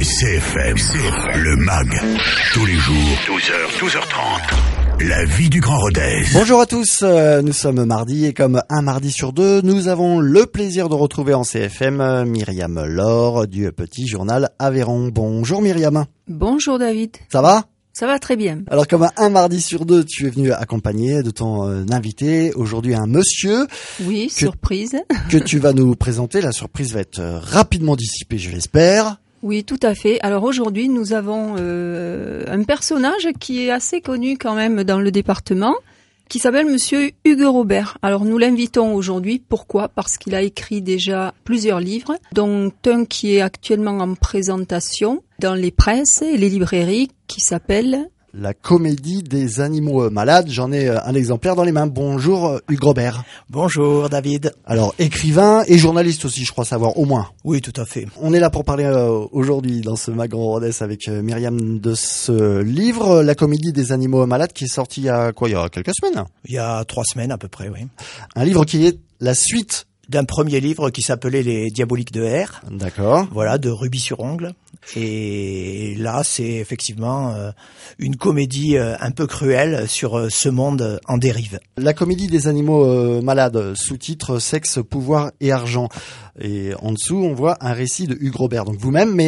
CFM, le MAG, tous les jours, 12h, 12h30. La vie du Grand Rodez. Bonjour à tous, nous sommes mardi et comme un mardi sur deux, nous avons le plaisir de retrouver en CFM Myriam Laure du Petit Journal Aveyron. Bonjour Myriam. Bonjour David. Ça va ? Ça va très bien. Alors comme un mardi sur deux, tu es venu accompagné de ton invité, aujourd'hui un monsieur. Oui, surprise. Que tu vas nous présenter. La surprise va être rapidement dissipée, je l'espère. Oui, tout à fait. Alors aujourd'hui, nous avons un personnage qui est assez connu quand même dans le département, qui s'appelle Monsieur Hugues Robert. Alors nous l'invitons aujourd'hui. Pourquoi ? Parce qu'il a écrit déjà plusieurs livres, dont un qui est actuellement en présentation dans les presses et les librairies, qui s'appelle La comédie des animaux malades. J'en ai un exemplaire dans les mains. Bonjour Hugues Robert. Bonjour David. Alors écrivain et journaliste aussi, je crois savoir, au moins. Oui, tout à fait. On est là pour parler aujourd'hui dans ce MAG Grand Rodez avec Myriam de ce livre, La comédie des animaux malades, qui est sorti il y a quelques semaines. Il y a 3 semaines à peu près, oui. Un livre qui est la suite d'un premier livre qui s'appelait Les Diaboliques de R. D'accord. Voilà, de Ruby-sur-Ongle. Et là, c'est effectivement une comédie un peu cruelle sur ce monde en dérive. La comédie des animaux malades, sous-titre Sexe, pouvoir et argent. Et en dessous, on voit un récit de Hugues Robert, donc vous-même, mais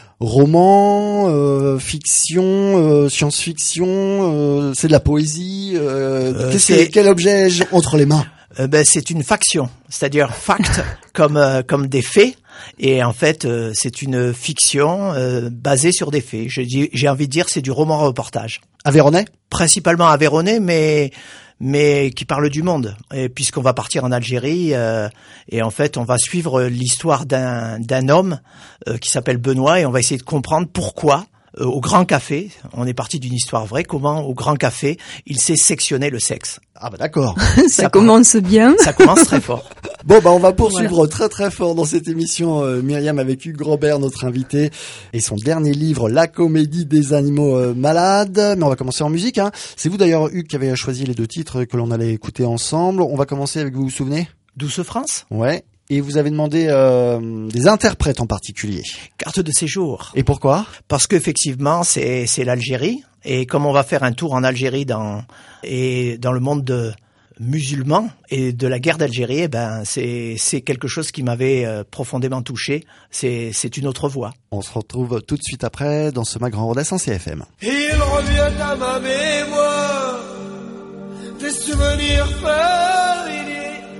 roman, fiction, science-fiction, c'est de la poésie. Quel objet ai-je entre les mains ? C'est une faction, c'est-à-dire fact comme des faits, et en fait c'est une fiction basée sur des faits. J'ai envie de dire c'est du roman-reportage. Aveyronnais ? Principalement aveyronnais, mais qui parle du monde. Et puisqu'on va partir en Algérie, et en fait on va suivre l'histoire d'un homme qui s'appelle Benoît, et on va essayer de comprendre pourquoi. Au Grand Café, on est parti d'une histoire vraie, comment au Grand Café, il s'est sectionné le sexe. Ah bah d'accord. Ça commence bien. Ça commence très fort. Bon bah on va poursuivre très très fort dans cette émission Myriam avec Hugues Robert, notre invité, et son dernier livre, La comédie des animaux malades. Mais on va commencer en musique, hein. C'est vous d'ailleurs Hugues qui avez choisi les 2 titres que l'on allait écouter ensemble. On va commencer avec, vous vous souvenez ? Douce France ? Ouais. Et vous avez demandé des interprètes en particulier. Carte de séjour. Et pourquoi ? Parce qu'effectivement, c'est l'Algérie. Et comme on va faire un tour en Algérie dans le monde musulman et de la guerre d'Algérie, c'est quelque chose qui m'avait profondément touché. C'est une autre voie. On se retrouve tout de suite après dans ce MAG Grand Rodez en CFM. Il revient à ma mémoire des souvenirs familiers.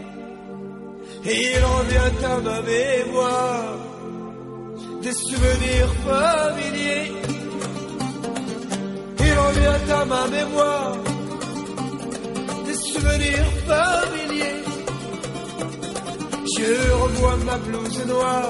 Il revient à ma mémoire des souvenirs familiers. Il revient à ma mémoire des souvenirs familiers. Je revois ma blouse noire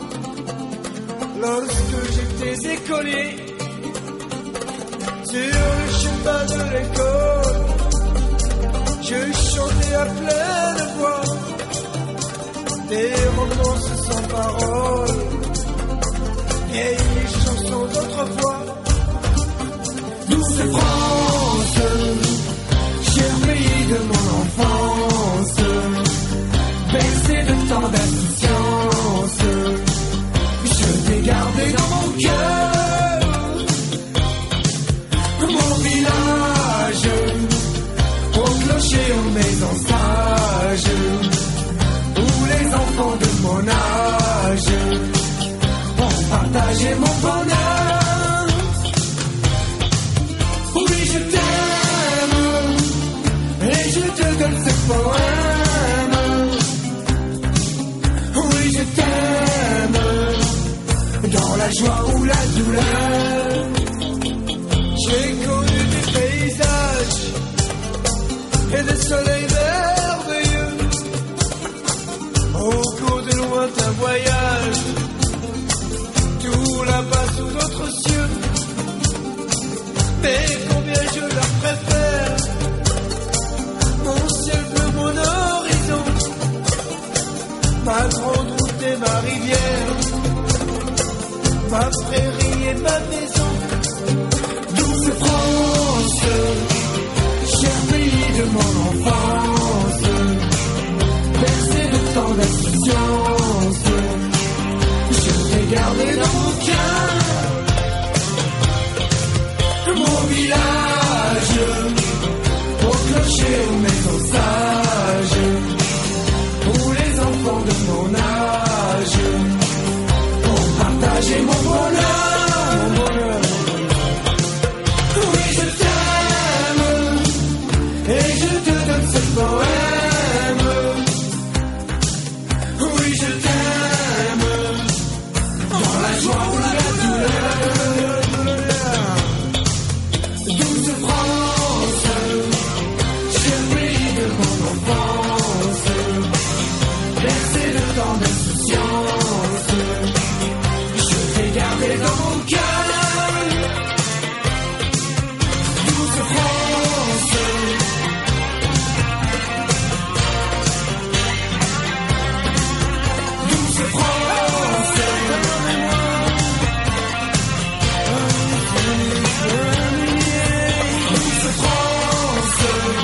lorsque j'étais écolier. Sur le chemin de l'école, je chantais à pleine voix des romances sans parole, vieilles chansons d'autrefois. Douce France, cher pays de mon enfance, bercé de tant d'insouciance, je t'ai gardé dans mon cœur. Mon village, au clocher, aux maisons sages, les enfants de mon âge ont partagé mon bonheur. Oui, je t'aime et je te donne ce poème. Oui, je t'aime dans la joie ou la douleur. J'ai connu des paysages et des soleils merveilleux au cours de lointains voyages, tout là-bas sous d'autres cieux. Mais combien je leur préfère mon ciel bleu, mon horizon, ma grande route et ma rivière, ma prairie et ma maison. Douce France, cher pays de mon enfance, bercé de tant d'insouciance, je t'ai gardé dans mon cœur. c'est dans mon cœur. Douce France, douce France, douce France.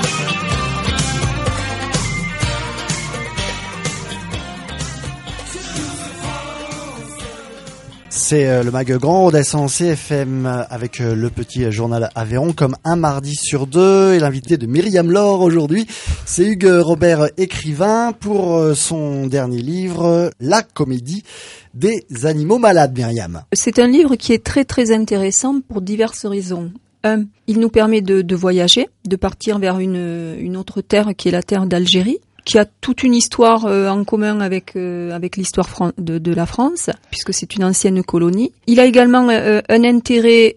C'est le mag Grand Rodez en CFM avec le petit journal Aveyron comme un mardi sur deux. Et l'invité de Myriam Laure aujourd'hui, c'est Hugues Robert, écrivain, pour son dernier livre, La comédie des animaux malades, Myriam. C'est un livre qui est très très intéressant pour diverses raisons. Un, il nous permet de voyager, de partir vers une autre terre qui est la terre d'Algérie, qui a toute une histoire en commun avec l'histoire de la France, puisque c'est une ancienne colonie. Il a également un intérêt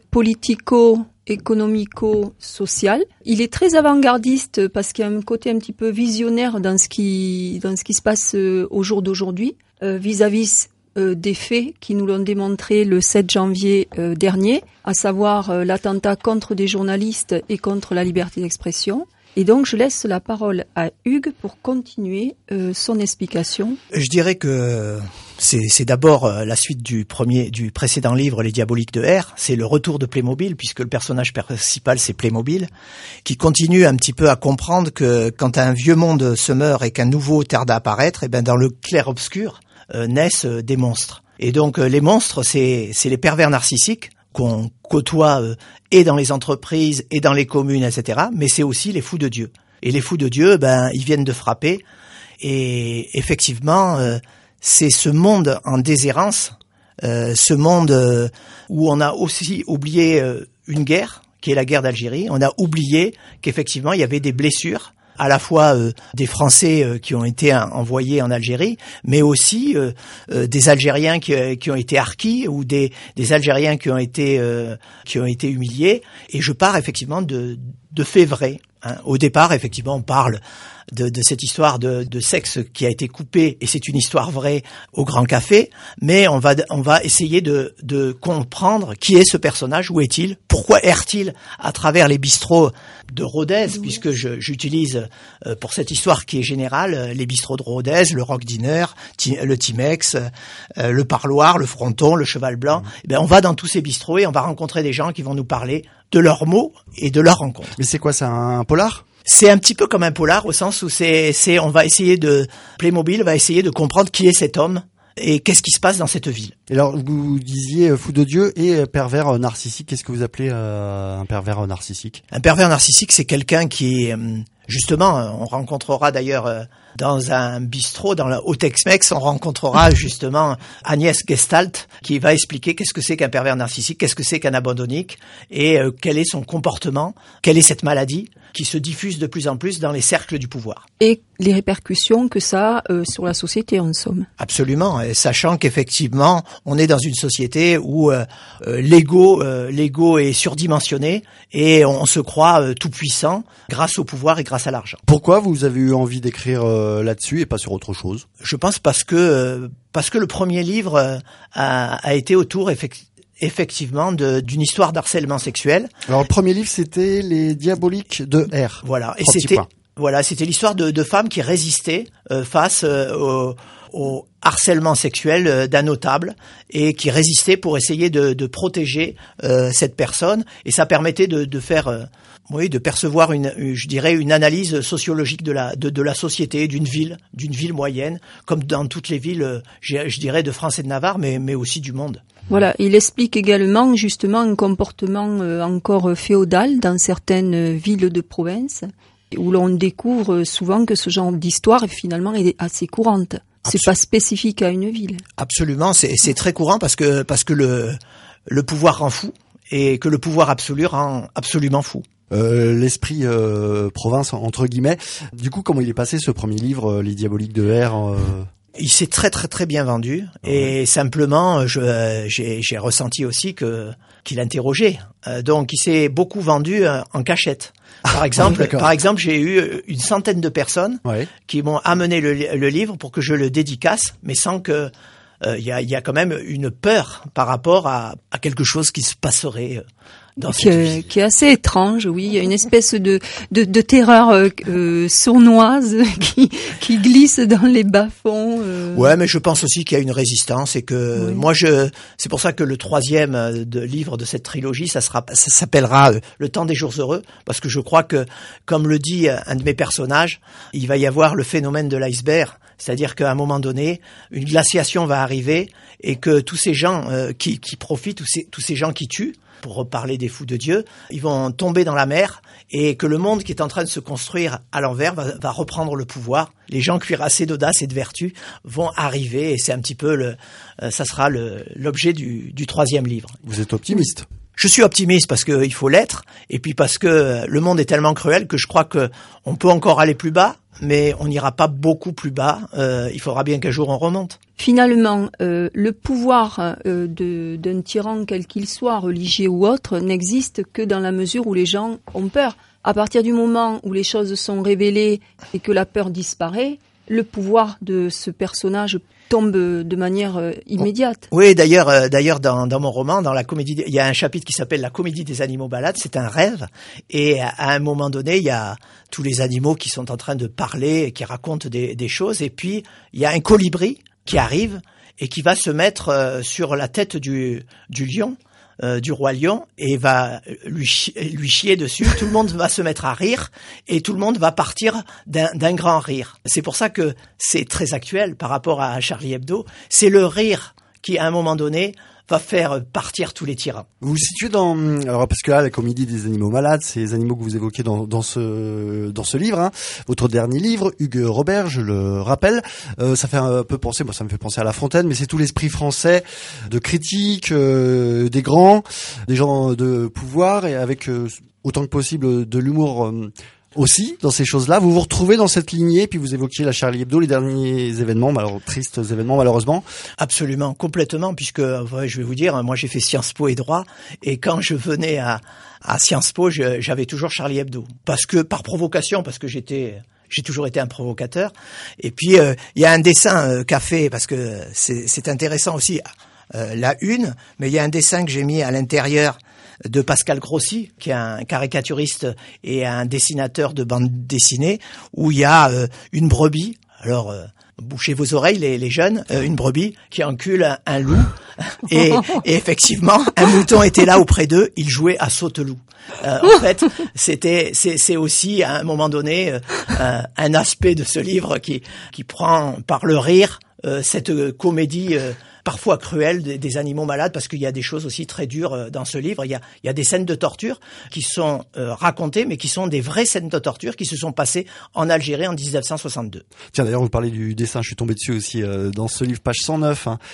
politico-économico-social. Il est très avant-gardiste parce qu'il y a un côté un petit peu visionnaire dans ce qui se passe au jour d'aujourd'hui, vis-à-vis des faits qui nous l'ont démontré le 7 janvier dernier, à savoir l'attentat contre des journalistes et contre la liberté d'expression. Et donc, je laisse la parole à Hugues pour continuer son explication. Je dirais que c'est d'abord la suite du précédent livre, Les Diaboliques de R. C'est le retour de Playmobil, puisque le personnage principal, c'est Playmobil, qui continue un petit peu à comprendre que quand un vieux monde se meurt et qu'un nouveau tarde à apparaître, et ben dans le clair-obscur naissent des monstres. Et donc, les monstres, c'est les pervers narcissiques qu'on côtoie et dans les entreprises et dans les communes, etc. Mais c'est aussi les fous de Dieu. Et les fous de Dieu, ben, ils viennent de frapper. Et effectivement, c'est ce monde en déshérence, ce monde où on a aussi oublié une guerre, qui est la guerre d'Algérie. On a oublié qu'effectivement, il y avait des blessures, à la fois des Français qui ont été envoyés en Algérie, mais aussi des Algériens qui ont été harkis ou des Algériens qui ont été humiliés. Et je pars effectivement de faits vrais. Hein. Au départ, effectivement, on parle de cette histoire de sexe qui a été coupé, et c'est une histoire vraie au Grand Café, mais on va essayer de comprendre qui est ce personnage, où est-il, pourquoi erre-t-il à travers les bistrots de Rodez, puisque j'utilise pour cette histoire qui est générale les bistrots de Rodez, le Rock Diner, le Timex, le Parloir, le Fronton, le Cheval Blanc. Eh bien, on va dans tous ces bistrots et on va rencontrer des gens qui vont nous parler de leurs mots et de leurs rencontres. Mais c'est quoi, c'est un polar ? C'est un petit peu comme un polar, au sens où Playmobil va essayer de comprendre qui est cet homme et qu'est-ce qui se passe dans cette ville. Et alors, vous disiez fou de Dieu et pervers narcissique. Qu'est-ce que vous appelez un pervers narcissique ? Un pervers narcissique, c'est quelqu'un qui, justement, on rencontrera d'ailleurs dans un bistrot, au Tex-Mex, on rencontrera justement Agnès Gestalt, qui va expliquer qu'est-ce que c'est qu'un pervers narcissique, qu'est-ce que c'est qu'un abandonnique, et quel est son comportement, quelle est cette maladie qui se diffuse de plus en plus dans les cercles du pouvoir. Et les répercussions que ça a sur la société, en somme. Absolument, et sachant qu'effectivement, on est dans une société où l'ego est surdimensionné et on se croit tout puissant grâce au pouvoir et grâce à l'argent. Pourquoi vous avez eu envie d'écrire là-dessus et pas sur autre chose ? Je pense parce que le premier livre a été autour effectivement d'une histoire d'harcèlement sexuel. Alors le premier livre, c'était Les Diaboliques de R. Voilà, et c'était l'histoire de femmes qui résistaient face au harcèlement sexuel d'un notable et qui résistaient pour essayer de protéger cette personne, et ça permettait de faire de percevoir une analyse sociologique de la société, d'une ville moyenne, comme dans toutes les villes, je dirais, de France et de Navarre, mais aussi du monde. Voilà, il explique également justement un comportement encore féodal dans certaines villes de province, où l'on découvre souvent que ce genre d'histoire finalement est assez courante. C'est pas spécifique à une ville. Absolument, c'est très courant parce que le pouvoir rend fou, et que le pouvoir absolu rend absolument fou. L'esprit province entre guillemets. Du coup, comment il est passé ce premier livre, Les Diaboliques de R Il s'est très très très bien vendu, et simplement j'ai ressenti aussi qu'il interrogeait. Donc il s'est beaucoup vendu en cachette. Par exemple, j'ai eu une centaine de personnes qui m'ont amené le livre pour que je le dédicace, mais sans que il y a quand même une peur par rapport à quelque chose qui se passerait dans qui est assez étrange, oui. Il y a une espèce de terreur sournoise qui glisse dans les bas-fonds. Ouais, mais je pense aussi qu'il y a une résistance et que c'est pour ça que le 3e livre de cette trilogie, ça s'appellera Le temps des jours heureux, parce que je crois que, comme le dit un de mes personnages, il va y avoir le phénomène de l'iceberg. C'est-à-dire qu'à un moment donné, une glaciation va arriver et que tous ces gens qui profitent, tous ces gens qui tuent, pour reparler des fous de Dieu, ils vont tomber dans la mer et que le monde qui est en train de se construire à l'envers va reprendre le pouvoir. Les gens cuirassés d'audace et de vertu vont arriver et c'est un petit peu ça sera l'objet du 3e livre. Vous êtes optimiste? Je suis optimiste parce que il faut l'être et puis parce que le monde est tellement cruel que je crois que on peut encore aller plus bas, mais on n'ira pas beaucoup plus bas. Il faudra bien qu'un jour on remonte. Finalement, le pouvoir d'un tyran, quel qu'il soit, religieux ou autre, n'existe que dans la mesure où les gens ont peur. À partir du moment où les choses sont révélées et que la peur disparaît, le pouvoir de ce personnage tombe de manière immédiate. Oui, d'ailleurs dans mon roman, dans la comédie, il y a un chapitre qui s'appelle La comédie des animaux malades, c'est un rêve et à un moment donné, il y a tous les animaux qui sont en train de parler, qui racontent des choses et puis il y a un colibri qui arrive et qui va se mettre sur la tête du lion, du roi lion, et va lui chier dessus. Tout le monde va se mettre à rire et tout le monde va partir d'un grand rire. C'est pour ça que c'est très actuel par rapport à Charlie Hebdo. C'est le rire qui, à un moment donné, va faire partir tous les tyrans. Vous vous situez alors parce que là, la comédie des animaux malades, c'est les animaux que vous évoquez dans ce livre, hein. Votre dernier livre, Hugues Robert, je le rappelle, ça fait un peu penser, moi ça me fait penser à La Fontaine, mais c'est tout l'esprit français de critique, des grands, des gens de pouvoir et avec autant que possible de l'humour. Aussi, dans ces choses-là, vous vous retrouvez dans cette lignée, puis vous évoquiez la Charlie Hebdo, les derniers événements, tristes événements malheureusement. Absolument, complètement, puisque je vais vous dire, moi j'ai fait Sciences Po et droit, et quand je venais à Sciences Po, j'avais toujours Charlie Hebdo, parce que par provocation, parce que j'ai toujours été un provocateur. Et puis il y a un dessin qu'a fait, parce que c'est intéressant aussi, la une, mais il y a un dessin que j'ai mis à l'intérieur de Pascal Grossi, qui est un caricaturiste et un dessinateur de bande dessinée, où il y a une brebis. Alors, bouchez vos oreilles, les jeunes, une brebis qui encule un loup. Et effectivement, un mouton était là auprès d'eux, il jouait à saute-loup. En fait, c'est aussi à un moment donné un aspect de ce livre qui prend par le rire cette comédie parfois cruelle des animaux malades, parce qu'il y a des choses aussi très dures dans ce livre. Il y a des scènes de torture qui sont racontées, mais qui sont des vraies scènes de torture qui se sont passées en Algérie en 1962. Tiens, d'ailleurs, vous parlez du dessin, je suis tombé dessus aussi dans ce livre, page 109, hein,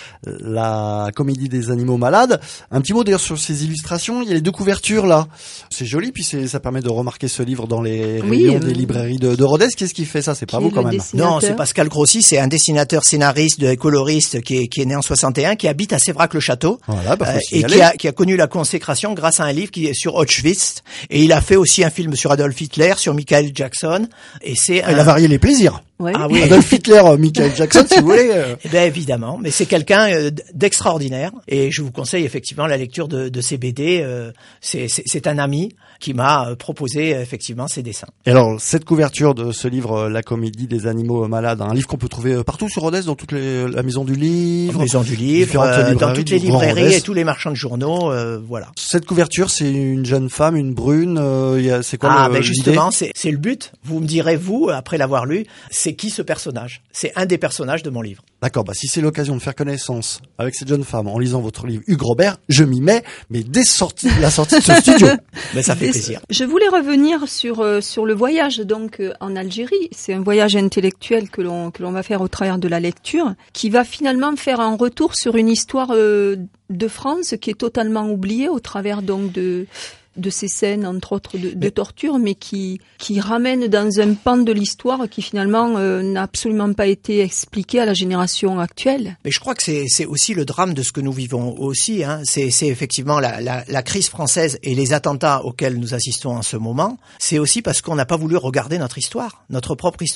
la comédie des animaux malades. Un petit mot d'ailleurs sur ces illustrations, il y a les deux couvertures là. C'est joli, puis ça permet de remarquer ce livre dans les rayons des librairies de Rodez. Qu'est-ce qui fait ça? C'est pas vous quand même. Non, c'est Pascal Grossi, c'est un dessinateur, scénariste, coloriste qui est né en 61, qui habite à Sévrac-le-Château, voilà, et qui a connu la consécration grâce à un livre qui est sur Auschwitz, et il a fait aussi un film sur Adolf Hitler, sur Michael Jackson, et il a varié les plaisirs. Ouais. Ah oui. Adolf Hitler, Michael Jackson, si vous voulez. Eh bien, évidemment, mais c'est quelqu'un d'extraordinaire, et je vous conseille effectivement la lecture de ses BD. C'est un ami qui m'a proposé effectivement ses dessins. Et alors, cette couverture de ce livre, La comédie des animaux malades, un livre qu'on peut trouver partout sur Rodez, dans toute la maison du livre. La maison du livre, dans toutes les librairies et tous les marchands de journaux, voilà. Cette couverture, c'est une jeune femme, une brune, c'est quoi ben justement, c'est le but. Vous me direz, vous, après l'avoir lu, c'est qui ce personnage? C'est un des personnages de mon livre. D'accord, si c'est l'occasion de faire connaissance avec cette jeune femme en lisant votre livre Hugues Robert, je m'y mets, mais dès la sortie de ce studio. Mais ça fait plaisir. Je voulais revenir sur le voyage donc en Algérie. C'est un voyage intellectuel que l'on va faire au travers de la lecture, qui va finalement faire un retour sur une histoire de France qui est totalement oubliée au travers donc de ces scènes, entre autres, de torture, mais qui ramène dans un pan de l'histoire qui finalement n'a absolument pas été expliqué à la génération actuelle. Mais je crois que c'est aussi le drame de ce que nous vivons aussi, hein. C'est effectivement la crise française et les attentats auxquels nous assistons en ce moment. C'est aussi parce qu'on n'a pas voulu regarder notre histoire, notre propre histoire.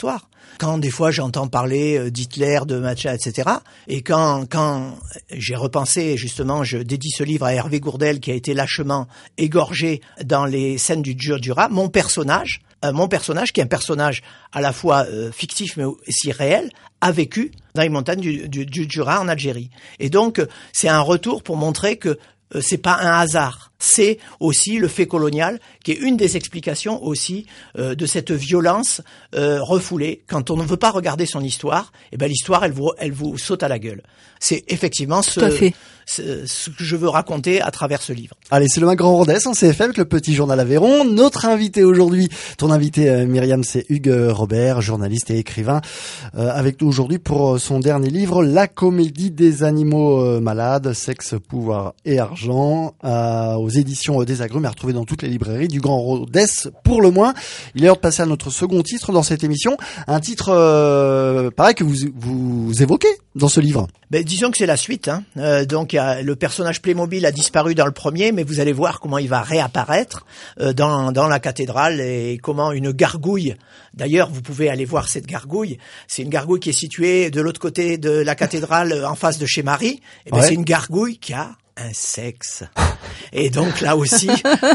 Quand des fois j'entends parler d'Hitler, de Matcha, etc. Et quand j'ai repensé, justement, je dédie ce livre à Hervé Gourdel qui a été lâchement égorgé dans les scènes du Jura, mon personnage qui est un personnage à la fois fictif mais aussi réel, a vécu dans les montagnes du Jura en Algérie. Et donc c'est un retour pour montrer que c'est pas un hasard, c'est aussi le fait colonial qui est une des explications aussi de cette violence refoulée. Quand on ne veut pas regarder son histoire, eh ben l'histoire elle vous saute à la gueule. C'est effectivement ce que je veux raconter à travers ce livre. Allez, c'est le Mag Grand Rodez en CFM avec le Petit Journal Aveyron. Notre invité aujourd'hui, ton invité Myriam, c'est Hugues Robert, journaliste et écrivain, avec nous aujourd'hui pour son dernier livre, La comédie des animaux malades, sexe, pouvoir et argent, aux éditions des Agrumes, à retrouver dans toutes les librairies du Grand Rodez pour le moins. Il est l'heure de passer à notre second titre dans cette émission, un titre pareil que vous évoquez dans ce livre. Ben, disons que c'est la suite. Donc le personnage Playmobil a disparu dans le premier, mais vous allez voir comment il va réapparaître dans la cathédrale et comment une gargouille. D'ailleurs, vous pouvez aller voir cette gargouille. C'est une gargouille qui est située de l'autre côté de la cathédrale, en face de chez Marie. Et ben, c'est une gargouille qui a un sexe. Et donc là aussi,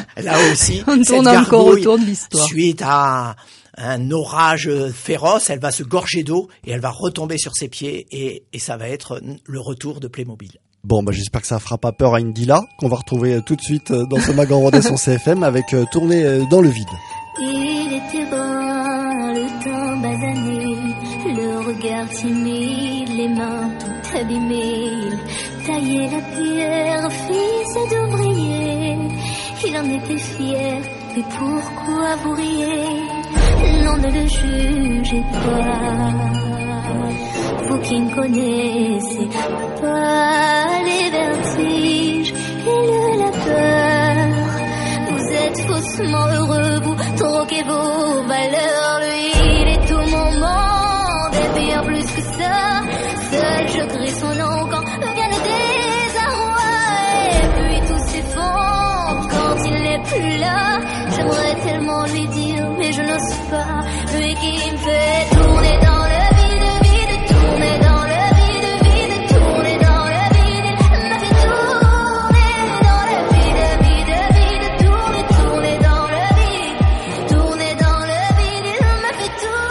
on tourne encore autour de l'histoire. Suite à un orage féroce, elle va se gorger d'eau et elle va retomber sur ses pieds et ça va être le retour de Playmobil. Bon, j'espère que ça fera pas peur à Indila, qu'on va retrouver tout de suite dans ce Mag en Rodez sur CFM avec Tourner dans le vide. Il était bon, le temps basané, le regard timide, les mains toutes abîmées. Tailler la pierre, fils d'ouvrier, il en était fier, mais pourquoi vous riez? Non, ne le jugez pas, vous qui ne connaissez pas les vertiges et la peur. Vous êtes faussement heureux, vous troquez vos valeurs. Lui, il est tout mon monde, et bien plus que ça. Seul je crie son nom quand vient le désarroi. Et puis tout s'effondre quand il n'est plus là. J'aimerais tellement lui dire, mais je n'ose pas. Lui qui me fait tourner dans le vide, vide, tourner dans le vide, vide, tourner dans le vide. Il m'a fait tourner dans le vide, vide, vide, tourner, tourner dans le vide, tourner dans le vide. Il m'a fait tourner.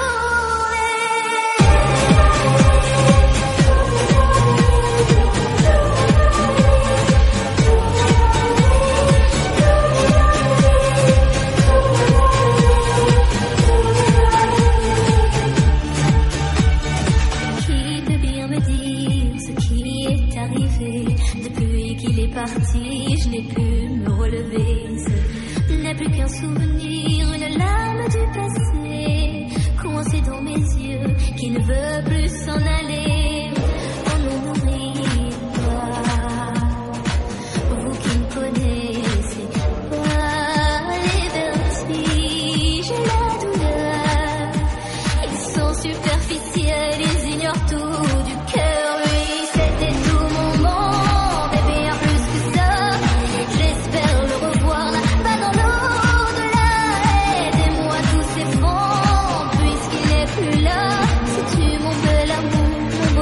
Parti, je n'ai pu me relever. Ce n'est plus qu'un souvenir, une larme du passé, coincée dans mes yeux, qui ne veut plus s'en aller. On ne m'oublie pas, vous qui ne connaissez pas les vertiges et la douleur. Ils sont superficiels, ils ignorent tout du cœur. Lui, c'était tout mon monde. Mon bel amour, mon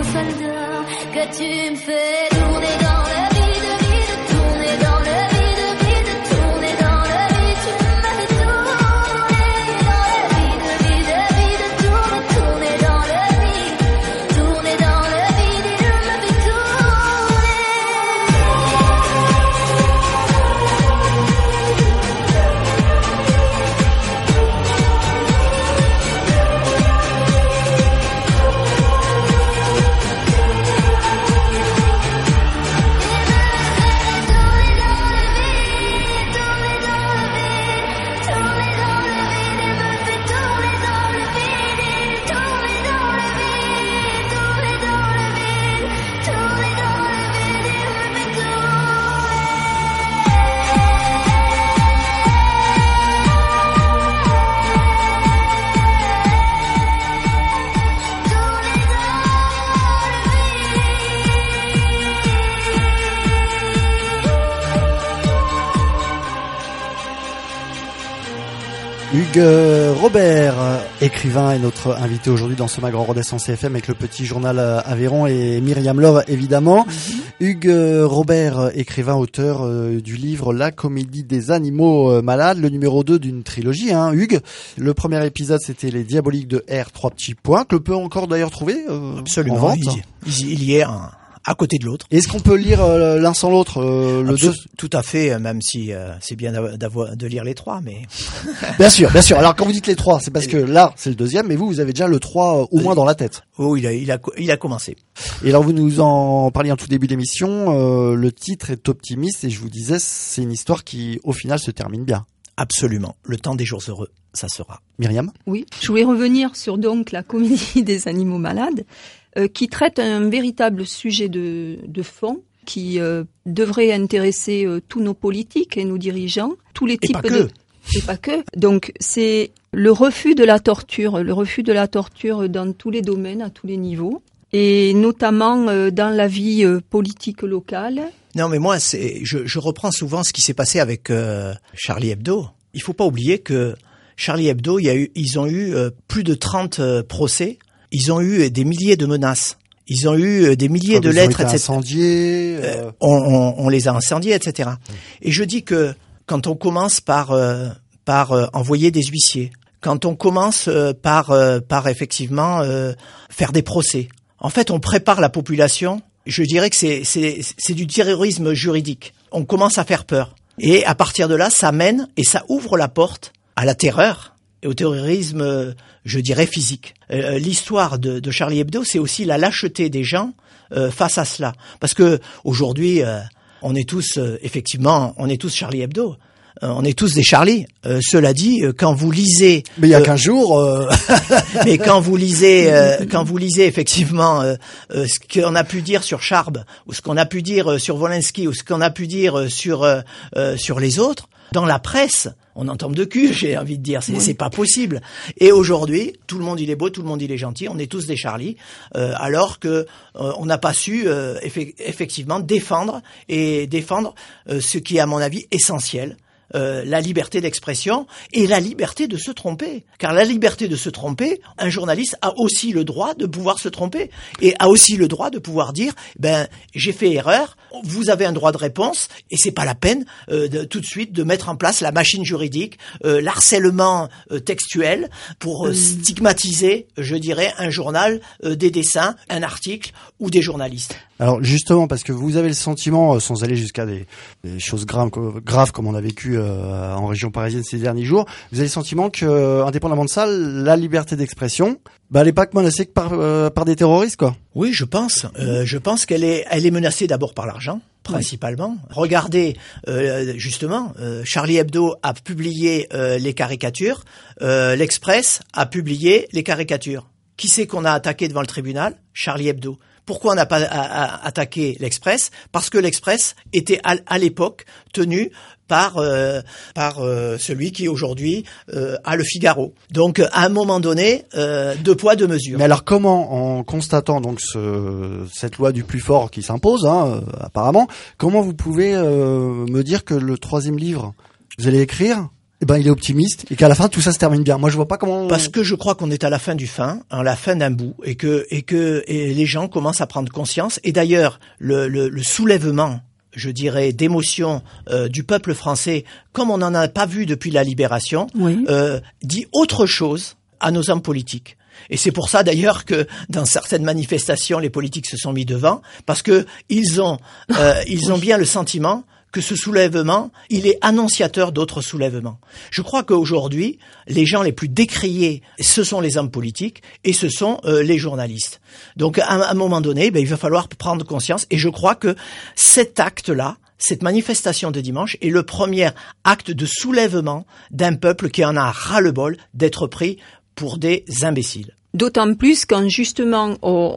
Hugues Robert, écrivain, est notre invité aujourd'hui dans ce Mag Grand Rodez en CFM avec le petit journal Aveyron et Myriam Love évidemment. Hugues Robert, écrivain, auteur du livre La comédie des animaux malades, le numéro 2 d'une trilogie, hein, Hugues. Le premier épisode, c'était Les Diaboliques de R, 3 petits points, que l'on peut encore d'ailleurs trouver Absolument, en vente. il y est à côté de l'autre. Est-ce qu'on peut lire l'un sans l'autre, le 2? Tout à fait, même si c'est bien de lire les 3, mais... Bien sûr, bien sûr. Alors quand vous dites les 3, c'est parce que là, c'est le deuxième, mais vous avez déjà le 3 au moins dans la tête. Oh, il a commencé. Et alors vous nous en parliez en tout début d'émission, le titre est optimiste et je vous disais, c'est une histoire qui, au final, se termine bien. Absolument. Le temps des jours heureux, ça sera. Myriam? Oui, je voulais revenir sur donc la comédie des animaux malades, qui traite un véritable sujet de fond qui devrait intéresser tous nos politiques et nos dirigeants, tous les types et pas que. Donc c'est le refus de la torture dans tous les domaines, à tous les niveaux, et notamment dans la vie politique locale. Non, mais moi, je reprends souvent ce qui s'est passé avec Charlie Hebdo. Il faut pas oublier que Charlie Hebdo, ils ont eu plus de 30 procès. Ils ont eu des milliers de menaces. Ils ont eu des milliers de lettres, etc. Incendiés. On les a incendiés, etc. Et je dis que quand on commence par envoyer des huissiers, quand on commence par effectivement faire des procès, en fait, on prépare la population. Je dirais que c'est du terrorisme juridique. On commence à faire peur. Et à partir de là, ça mène et ça ouvre la porte à la terreur et au terrorisme, je dirais, physique. L'histoire de Charlie Hebdo, c'est aussi la lâcheté des gens face à cela. Parce que aujourd'hui, on est tous Charlie Hebdo. On est tous des Charlie. Cela dit, quand vous lisez, mais il y a 15 jours. Mais quand vous lisez effectivement ce qu'on a pu dire sur Charb, ou ce qu'on a pu dire sur Wolinski, ou ce qu'on a pu dire sur les autres, dans la presse, on en tombe de cul, j'ai envie de dire, c'est pas possible. Et aujourd'hui, tout le monde il est beau, tout le monde il est gentil, on est tous des Charlie, alors que on n'a pas su effectivement défendre ce qui est à mon avis essentiel. La liberté d'expression et la liberté de se tromper. Car la liberté de se tromper, un journaliste a aussi le droit de pouvoir se tromper et a aussi le droit de pouvoir dire j'ai fait erreur, vous avez un droit de réponse et c'est pas la peine tout de suite de mettre en place la machine juridique, l'harcèlement textuel pour stigmatiser, je dirais, un journal, des dessins, un article ou des journalistes. Alors justement, parce que vous avez le sentiment, sans aller jusqu'à des choses graves comme on a vécu en région parisienne ces derniers jours, vous avez le sentiment que, indépendamment de ça, la liberté d'expression, elle est pas que menacée que par des terroristes, quoi. Oui, je pense. Je pense qu'elle est menacée d'abord par l'argent, principalement. Oui. Regardez, justement, Charlie Hebdo a publié les caricatures, l'Express a publié les caricatures. Qui c'est qu'on a attaqué devant le tribunal? Charlie Hebdo. Pourquoi on n'a pas attaqué l'Express? Parce que l'Express était à l'époque tenu par celui qui aujourd'hui a le Figaro. Donc à un moment donné, deux poids deux mesures. Mais alors comment, en constatant donc cette loi du plus fort qui s'impose, apparemment, comment vous pouvez me dire que le 3e livre vous allez écrire, il est optimiste et qu'à la fin tout ça se termine bien? Moi je vois pas comment. Parce que je crois qu'on est à la fin du fin, à la fin d'un bout, et que les gens commencent à prendre conscience. Et d'ailleurs le soulèvement, je dirais, d'émotion du peuple français, comme on n'en a pas vu depuis la Libération, dit autre chose à nos hommes politiques. Et c'est pour ça d'ailleurs que dans certaines manifestations, les politiques se sont mis devant, parce que ils ont bien le sentiment que ce soulèvement, il est annonciateur d'autres soulèvements. Je crois qu'aujourd'hui, les gens les plus décriés, ce sont les hommes politiques et ce sont les journalistes. Donc à un moment donné, il va falloir prendre conscience, et je crois que cet acte-là, cette manifestation de dimanche, est le premier acte de soulèvement d'un peuple qui en a ras-le-bol d'être pris pour des imbéciles. D'autant plus quand justement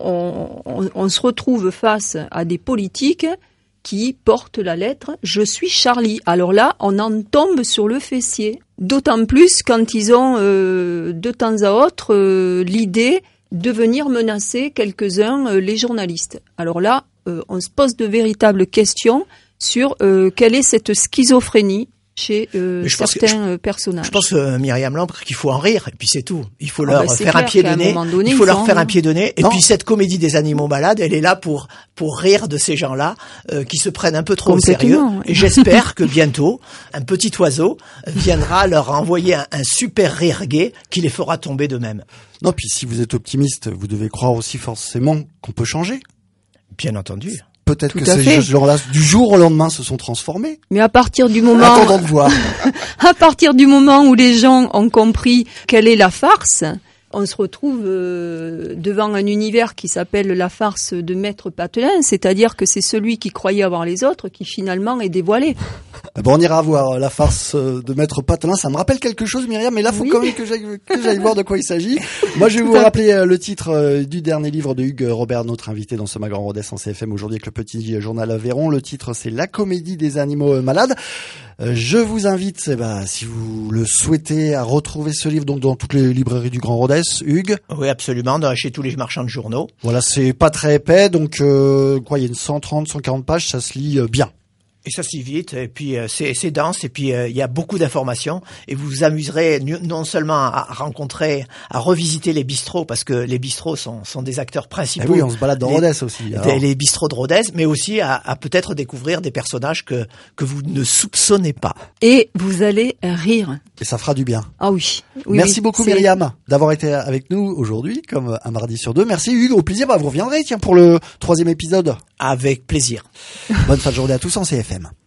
on se retrouve face à des politiques qui portent la lettre « Je suis Charlie ». Alors là, on en tombe sur le fessier. D'autant plus quand ils ont de temps à autre l'idée de venir menacer quelques-uns les journalistes. Alors là, on se pose de véritables questions sur quelle est cette schizophrénie chez certains personnages. Je pense Myriam Lampre qu'il faut en rire et puis c'est tout. Il faut leur faire un pied de nez. Il faut leur faire un pied de nez. Et puis cette comédie des animaux malades, elle est là pour rire de ces gens-là qui se prennent un peu trop au sérieux. Ouais. Et j'espère que bientôt un petit oiseau viendra leur envoyer un super rire gai qui les fera tomber d'eux-mêmes. Non, puis si vous êtes optimiste, vous devez croire aussi forcément qu'on peut changer. Bien entendu. Peut-être que ces gens-là, du jour au lendemain, se sont transformés. Mais à partir du moment, attendons de voir. À partir du moment où les gens ont compris quelle est la farce, on se retrouve devant un univers qui s'appelle la farce de Maître Patelin, c'est-à-dire que c'est celui qui croyait avoir les autres qui finalement est dévoilé. Bon, on ira voir la farce de Maître Patelin. Ça me rappelle quelque chose, Myriam, mais là, faut quand même que j'aille voir de quoi il s'agit. Moi, je vais vous rappeler le titre du dernier livre de Hugues Robert, notre invité dans ce Mag en Rodez en CFM aujourd'hui avec le petit journal Aveyron. Le titre, c'est La comédie des animaux malades. Je vous invite, si vous le souhaitez, à retrouver ce livre donc dans toutes les librairies du Grand Rodez. Hugues? Oui, absolument, chez tous les marchands de journaux. Voilà, c'est pas très épais, donc il y a une 130, 140 pages, ça se lit bien. Et ça se lit vite, et puis c'est dense, et puis il y a beaucoup d'informations, et vous vous amuserez non seulement à rencontrer, à revisiter les bistrots, parce que les bistrots sont des acteurs principaux. Et oui, on se balade dans Rodez aussi. Les bistrots de Rodez, mais aussi à peut-être découvrir des personnages que vous ne soupçonnez pas. Et vous allez rire. Et ça fera du bien. Ah oui. Merci beaucoup Myriam d'avoir été avec nous aujourd'hui, comme un mardi sur deux. Merci Hugues, au plaisir. Vous reviendrez pour le 3e épisode. Avec plaisir. Bonne fin de journée à tous en CFM.